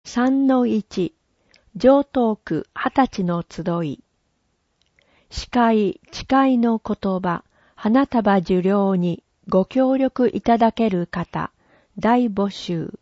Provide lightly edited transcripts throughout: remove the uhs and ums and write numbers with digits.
3-1 城東区20歳の集い。司会誓いの言葉花束受領にご協力いただける方大募集。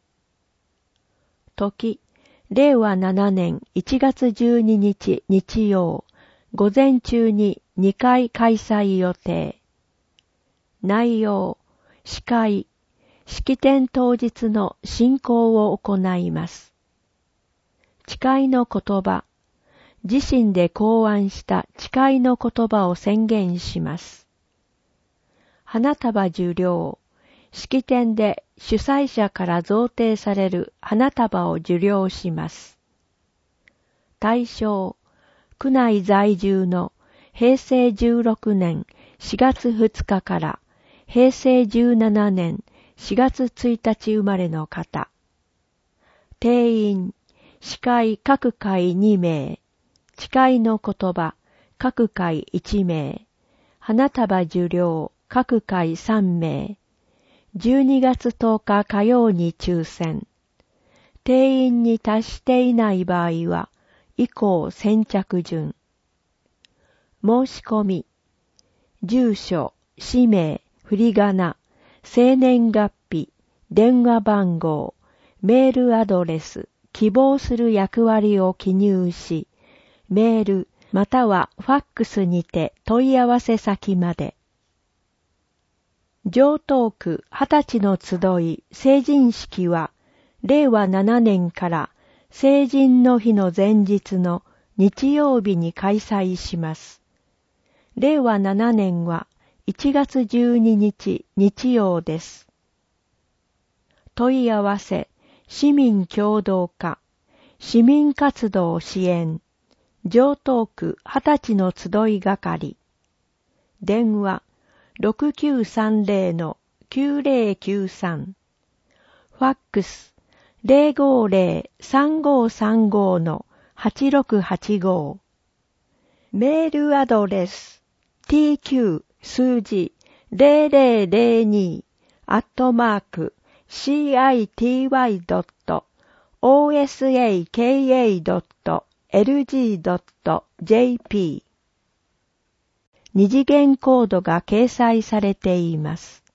時令和7年1月12日日曜午前中に2回開催予定。内容司会式典当日の進行を行います。誓いの言葉自身で考案した誓いの言葉を宣言します。花束受領式典で主催者から贈呈される花束を受領します。対象区内在住の平成16年4月2日から平成17年4月1日生まれの方。定員司会各会2名、誓いの言葉各会1名、花束受領各会3名、12月10日火曜に抽選。定員に達していない場合は以降先着順。申し込み住所、氏名、振り仮名、生年月日、電話番号、メールアドレス、希望する役割を記入し、メールまたはファックスにて問い合わせ先まで。城東区20歳の集い成人式は令和7年から成人の日の前日の日曜日に開催します。令和7年は1月12日日曜です。問い合わせ市民協働課市民活動支援城東区20歳の集い係電話 6930-9093 ファックス 050-3535-8685 メールアドレス tq 数字 city-00-city.osaka.lg.jp 二次元コードが掲載されています。